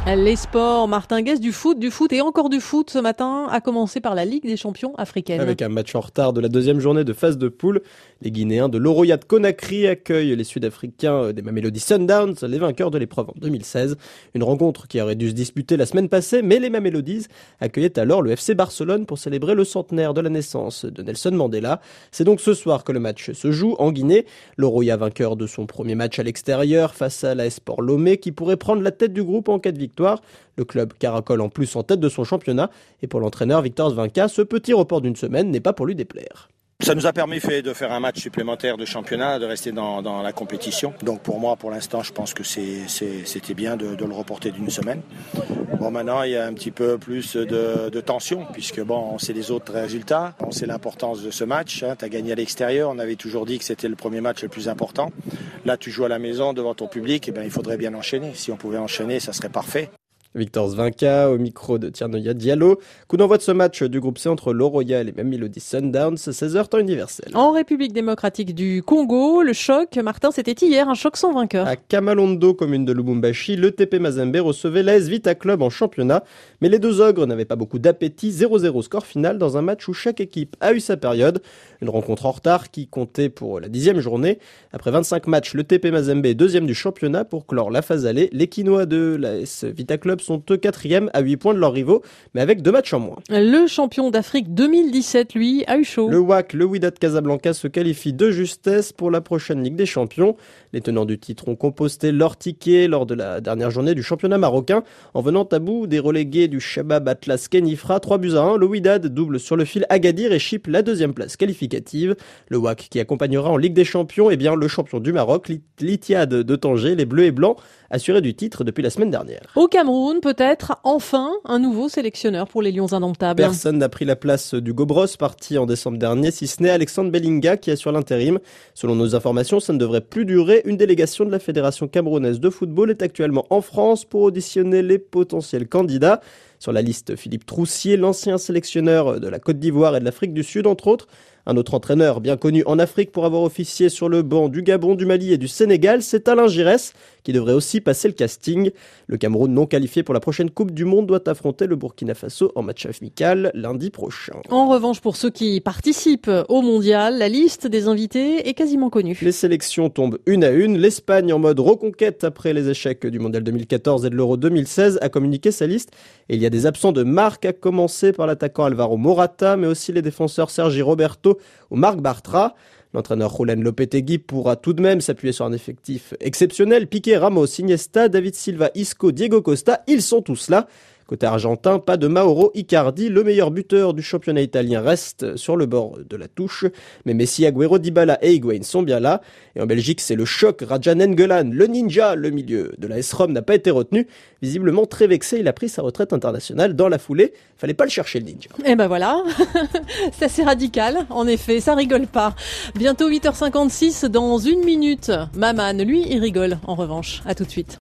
Les sports, Martin Guesse, du foot et encore du foot ce matin, à commencer par la Ligue des champions africaine. Avec un match en retard de la deuxième journée de phase de poule, les Guinéens de l'Oroya Conakry accueillent les Sud-Africains des Mamelodi Sundowns, les vainqueurs de l'épreuve en 2016. Une rencontre qui aurait dû se disputer la semaine passée, mais les Mamelodis accueillaient alors le FC Barcelone pour célébrer le centenaire de la naissance de Nelson Mandela. C'est donc ce soir que le match se joue en Guinée. L'Oroya vainqueur de son premier match à l'extérieur face à l'AS Port Lomé qui pourrait prendre la tête du groupe en cas de victoire. Le club caracole en plus en tête de son championnat et pour l'entraîneur Victor Zvanka, ce petit report d'une semaine n'est pas pour lui déplaire. Ça nous a permis de faire un match supplémentaire de championnat, de rester dans la compétition. Donc pour moi, pour l'instant, je pense que c'était bien de le reporter d'une semaine. Bon, maintenant, il y a un petit peu plus de tension, puisque on sait les autres résultats, on sait l'importance de ce match. Tu as gagné à l'extérieur, on avait toujours dit que c'était le premier match le plus important. Là, tu joues à la maison devant ton public, il faudrait bien enchaîner. Si on pouvait enchaîner, ça serait parfait. Victor Zvanka au micro de Tiernoya Diallo. Coup d'envoi de ce match du groupe C entre l'Oroya et les Mamelodi Sundowns, 16h temps universel. En République démocratique du Congo, le choc, Martin, c'était hier, un choc sans vainqueur. À Kamalondo, commune de Lubumbashi, le TP Mazembe recevait l'AS Vita Club en championnat. Mais les deux ogres n'avaient pas beaucoup d'appétit. 0-0 score final dans un match où chaque équipe a eu sa période. Une rencontre en retard qui comptait pour la 10e journée. Après 25 matchs, le TP Mazembe est deuxième du championnat pour clore la phase aller. Les Quinois de l'AS Vita Club sont eux quatrièmes à 8 points de leurs rivaux, mais avec 2 matchs en moins. Le champion d'Afrique 2017, lui, a eu chaud. Le WAC, le Wydad Casablanca, se qualifie de justesse pour la prochaine Ligue des Champions. Les tenants du titre ont composté leur ticket lors de la dernière journée du championnat marocain en venant à bout des relégués du Shabab Atlas Kenifra. 3-1. Le Wydad double sur le fil Agadir et chipe la deuxième place qualificative. Le WAC qui accompagnera en Ligue des Champions le champion du Maroc, l'Ittihad de Tanger, les Bleus et Blancs, assurés du titre depuis la semaine dernière. Au Cameroun, peut-être enfin un nouveau sélectionneur pour les Lions indomptables. Personne n'a pris la place du Gobros, parti en décembre dernier, si ce n'est Alexandre Bellinga qui assure l'intérim. Selon nos informations, ça ne devrait plus durer. Une délégation de la Fédération camerounaise de football est actuellement en France pour auditionner les potentiels candidats. Sur la liste, Philippe Troussier, l'ancien sélectionneur de la Côte d'Ivoire et de l'Afrique du Sud, entre autres. Un autre entraîneur bien connu en Afrique pour avoir officié sur le banc du Gabon, du Mali et du Sénégal, c'est Alain Giresse, qui devrait aussi passer le casting. Le Cameroun non qualifié pour la prochaine Coupe du Monde doit affronter le Burkina Faso en match amical lundi prochain. En revanche, pour ceux qui participent au mondial, la liste des invités est quasiment connue. Les sélections tombent une à une. L'Espagne, en mode reconquête après les échecs du mondial 2014 et de l'Euro 2016, a communiqué sa liste. Et il y a des absents de marque, à commencer par l'attaquant Alvaro Morata, mais aussi les défenseurs Sergi Roberto ou Marc Bartra. L'entraîneur Julen Lopetegui pourra tout de même s'appuyer sur un effectif exceptionnel. Piqué, Ramos, Iniesta, David Silva, Isco, Diego Costa, ils sont tous là. Côté argentin, pas de Mauro Icardi, le meilleur buteur du championnat italien reste sur le bord de la touche. Mais Messi, Agüero, Dybala et Higuaín sont bien là. Et en Belgique, c'est le choc. Raja Nainggolan, le ninja, le milieu de la AS Rome, n'a pas été retenu. Visiblement très vexé, il a pris sa retraite internationale dans la foulée. Fallait pas le chercher, le ninja. Et voilà, c'est assez radical. En effet, ça rigole pas. Bientôt 8h56, dans une minute. Maman, lui, il rigole en revanche. À tout de suite.